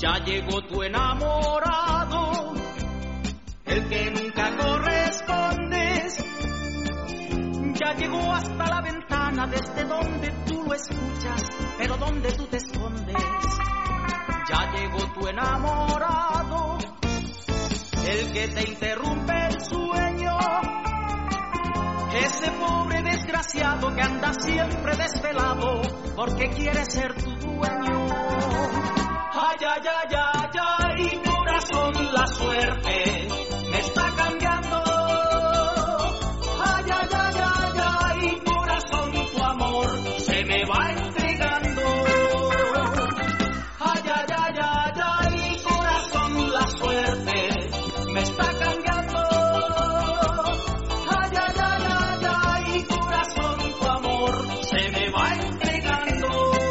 Ya llegó tu enamorado, el que nunca correspondes. Ya llegó hasta la ventana desde donde tú lo escuchas, pero donde tú te escondes. Ya llegó tu enamorado, el que te interrumpe el sueño. Ese pobre desgraciado que anda siempre desvelado porque quiere ser tu dueño. Ay, ay, ay, ay, ay, corazón, la suerte me está cambiando. Ay, ay, ay, ay, ay, corazón, tu amor se me va entregando. Ay, ay, ay, ay, ay, corazón, la suerte me está cambiando. Ay, ay, ay, ay, ay, corazón, tu amor se me va entregando.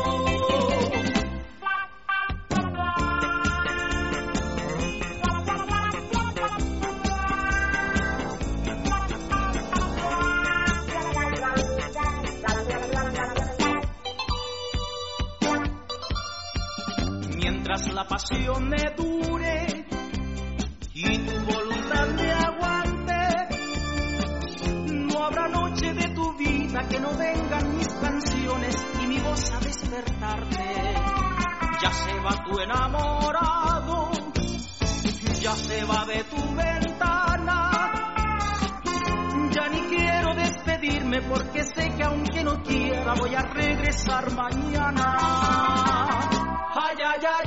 Mientras la pasión me dure y tu voluntad me aguante, no habrá noche de tu vida que no vengan mis canciones y mi voz a despertarte. Ya se va tu enamorado, ya se va de tu ventana. Ya ni quiero despedirme porque sé que aunque no quiera voy a regresar mañana. Ay, ay, ay.